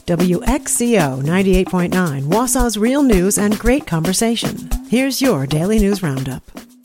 WXCO 98.9, Wausau's real news and great conversation. Here's your Daily News Roundup.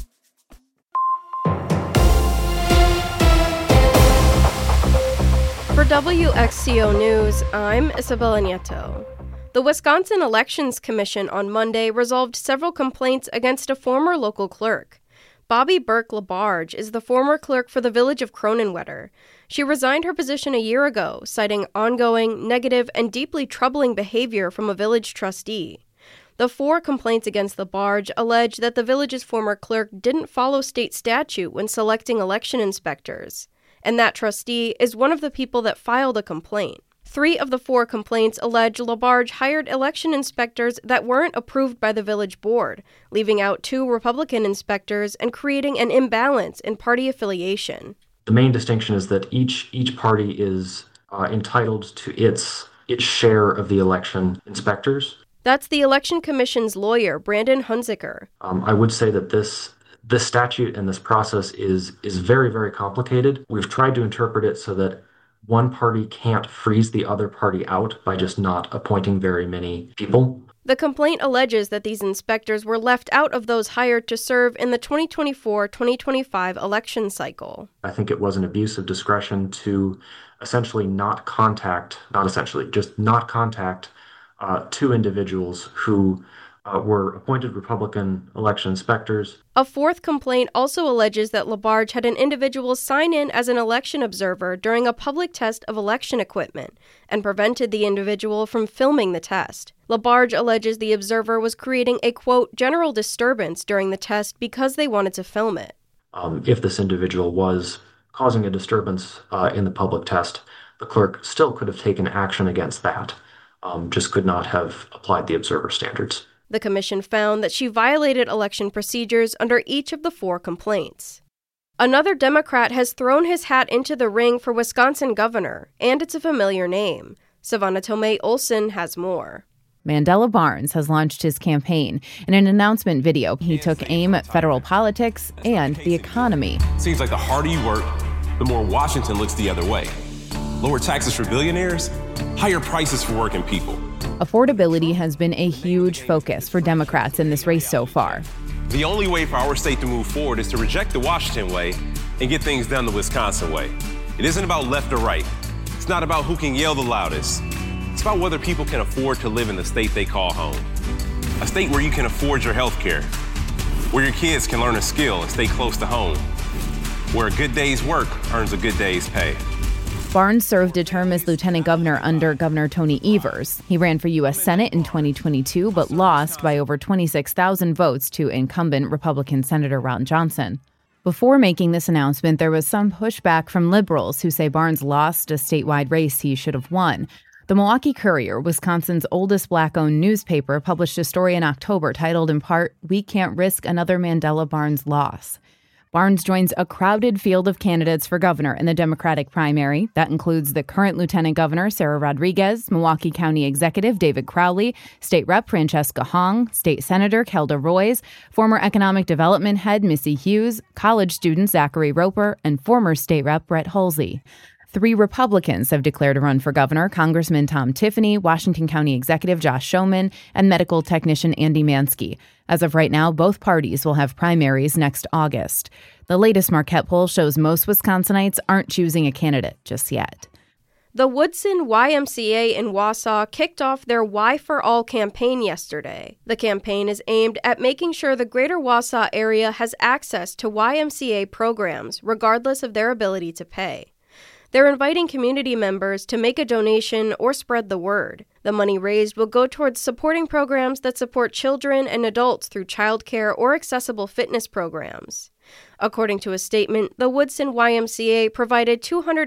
For WXCO News, I'm Isabella Nieto. The Wisconsin Elections Commission on Monday resolved several complaints against a former local clerk. Bobby Burke Labarge is the former clerk for the village of Cronenwetter. She resigned her position a year ago, citing ongoing, negative, and deeply troubling behavior from a village trustee. The 4 complaints against Labarge allege that the village's former clerk didn't follow state statute when selecting election inspectors, and that trustee is one of the people that filed a complaint. 3 of the 4 complaints allege Labarge hired election inspectors that weren't approved by the village board, leaving out 2 Republican inspectors and creating an imbalance in party affiliation. The main distinction is that each party is entitled to its share of the election inspectors. That's the Election Commission's lawyer, Brandon Hunziker. I would say that this statute and this process is very, very complicated. We've tried to interpret it so that one party can't freeze the other party out by just not appointing very many people. The complaint alleges that these inspectors were left out of those hired to serve in the 2024-2025 election cycle. I think it was an abuse of discretion to essentially not contact 2 individuals who were appointed Republican election inspectors. A 4th complaint also alleges that Labarge had an individual sign in as an election observer during a public test of election equipment and prevented the individual from filming the test. Labarge alleges the observer was creating a, quote, general disturbance during the test because they wanted to film it. If this individual was causing a disturbance in the public test, the clerk still could have taken action against that, just could not have applied the observer standards. The commission found that she violated election procedures under each of the 4 complaints. Another Democrat has thrown his hat into the ring for Wisconsin governor, and it's a familiar name. Savannah Tomei Olson has more. Mandela Barnes has launched his campaign. In an announcement video, he took aim at federal politics and the economy. Seems like the harder you work, the more Washington looks the other way. Lower taxes for billionaires, higher prices for working people. Affordability has been a huge focus for Democrats in this race so far. The only way for our state to move forward is to reject the Washington way and get things done the Wisconsin way. It isn't about left or right. It's not about who can yell the loudest. It's about whether people can afford to live in the state they call home. A state where you can afford your health care, where your kids can learn a skill and stay close to home, where a good day's work earns a good day's pay. Barnes served a term as lieutenant governor under Governor Tony Evers. He ran for U.S. Senate in 2022, but lost by over 26,000 votes to incumbent Republican Senator Ron Johnson. Before making this announcement, there was some pushback from liberals who say Barnes lost a statewide race he should have won. The Milwaukee Courier, Wisconsin's oldest Black-owned newspaper, published a story in October titled in part, "We Can't Risk Another Mandela Barnes Loss." Barnes joins a crowded field of candidates for governor in the Democratic primary. That includes the current Lieutenant Governor, Sarah Rodriguez, Milwaukee County Executive David Crowley, State Rep Francesca Hong, State Senator Kelda Roys, former Economic Development Head Missy Hughes, college student Zachary Roper, and former State Rep Brett Halsey. 3 Republicans have declared to run for governor: Congressman Tom Tiffany, Washington County Executive Josh Schoeman, and medical technician Andy Mansky. As of right now, both parties will have primaries next August. The latest Marquette poll shows most Wisconsinites aren't choosing a candidate just yet. The Woodson YMCA in Wausau kicked off their Y for All campaign yesterday. The campaign is aimed at making sure the greater Wausau area has access to YMCA programs, regardless of their ability to pay. They're inviting community members to make a donation or spread the word. The money raised will go towards supporting programs that support children and adults through childcare or accessible fitness programs. According to a statement, the Woodson YMCA provided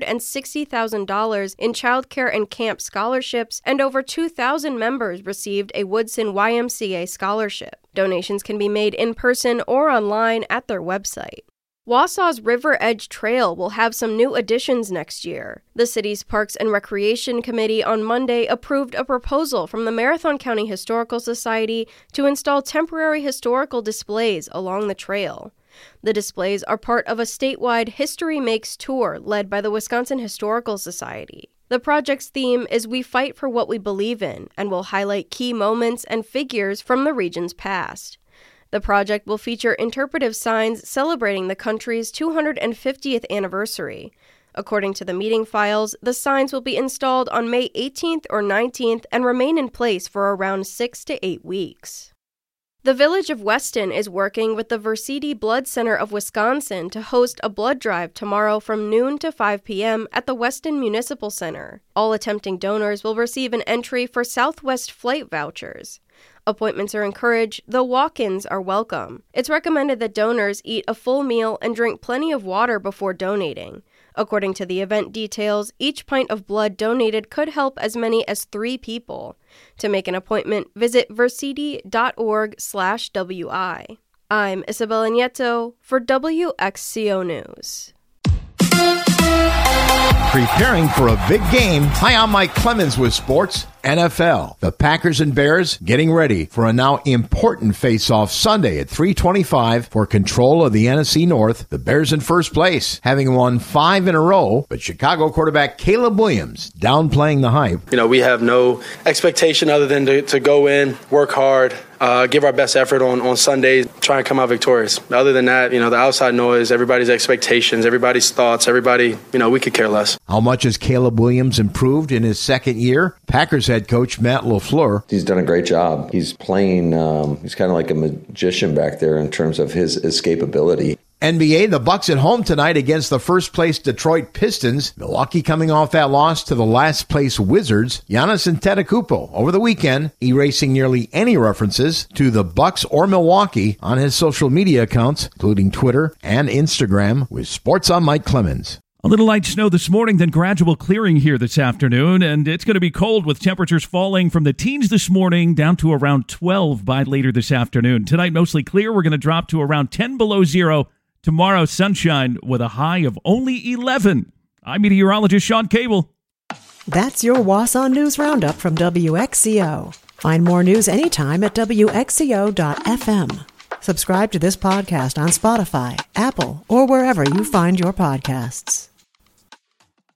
$260,000 in childcare and camp scholarships, and over 2,000 members received a Woodson YMCA scholarship. Donations can be made in person or online at their website. Wausau's River Edge Trail will have some new additions next year. The city's Parks and Recreation Committee on Monday approved a proposal from the Marathon County Historical Society to install temporary historical displays along the trail. The displays are part of a statewide History Makes tour led by the Wisconsin Historical Society. The project's theme is We Fight for What We Believe In and will highlight key moments and figures from the region's past. The project will feature interpretive signs celebrating the country's 250th anniversary. According to the meeting files, the signs will be installed on May 18th or 19th and remain in place for around 6 to 8 weeks. The Village of Weston is working with the Versiti Blood Center of Wisconsin to host a blood drive tomorrow from noon to 5 p.m. at the Weston Municipal Center. All attempting donors will receive an entry for Southwest flight vouchers. Appointments are encouraged, though walk-ins are welcome. It's recommended that donors eat a full meal and drink plenty of water before donating. According to the event details, each pint of blood donated could help as many as 3 people. To make an appointment, visit versiti.org/WI. I'm Isabella Nieto for WXCO News. Preparing for a big game. Hi, I'm Mike Clemens with Sports NFL. The Packers and Bears getting ready for a now important face-off Sunday at 3:25 for control of the NFC North. The Bears in first place, having won 5 in a row, but Chicago quarterback Caleb Williams downplaying the hype. We have no expectation other than to go in, work hard, give our best effort on Sundays, try and come out victorious. Other than that, the outside noise, everybody's expectations, everybody's thoughts, everybody, we could care less. How much has Caleb Williams improved in his second year? Packers head coach Matt LaFleur. He's done a great job. He's playing, he's kind of like a magician back there in terms of his escapability. NBA, the Bucks at home tonight against the first-place Detroit Pistons. Milwaukee coming off that loss to the last-place Wizards. Giannis Antetokounmpo over the weekend, erasing nearly any references to the Bucks or Milwaukee on his social media accounts, including Twitter and Instagram, with Sports on Mike Clemens. A little light snow this morning, then gradual clearing here this afternoon, and it's going to be cold with temperatures falling from the teens this morning down to around 12 by later this afternoon. Tonight, mostly clear. We're going to drop to around 10 below zero. Tomorrow, sunshine with a high of only 11. I'm meteorologist Sean Cable. That's your Wausau News Roundup from WXCO. Find more news anytime at WXCO.FM. Subscribe to this podcast on Spotify, Apple, or wherever you find your podcasts.